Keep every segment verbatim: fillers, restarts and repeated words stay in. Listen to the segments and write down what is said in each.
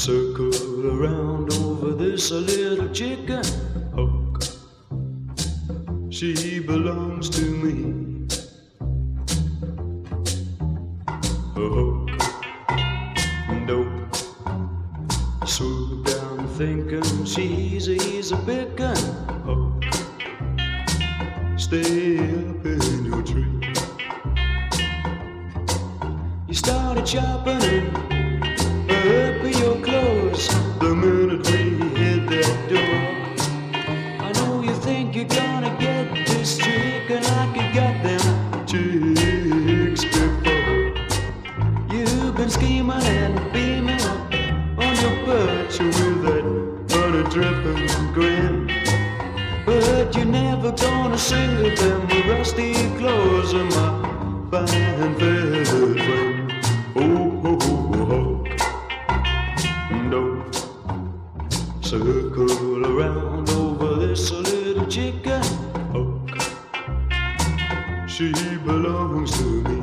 Circle around over this little chicken hook. She belongs to me. A hook, dope. Swoop down thinking she's easy picking. Hook, stay up in your tree. You started sharpening up your clothes the minute we hit that door. I know you think you're gonna get this trick, and like you got them chicks before. You've been scheming and beaming up on your perch with that honey dripping grin, but you're never gonna sing of them rusty clothes of my fine feathered friend. Oh, oh, oh, oh. Don't circle around over this little chicken hook. She belongs to me.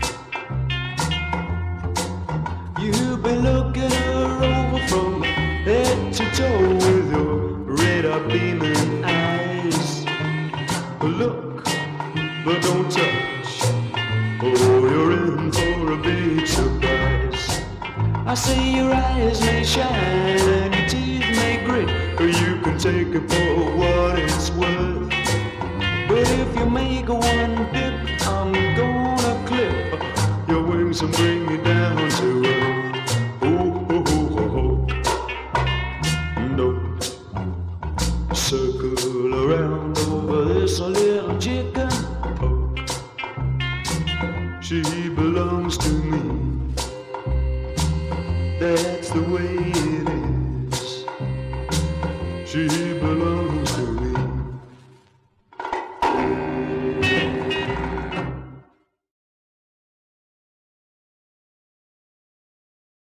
You've been looking her over from head to toe with your radar beaming eyes. Look, but don't touch, oh, you're in for a big surprise. I see your eyes may shine and your teeth may grit, or you can take it for what it's worth. But if you make one dip, I'm gonna clip your wings and bring you down to earth. Oh, oh, oh, oh, no. Circle around over this little chicken hook. She belongs to me. That's the way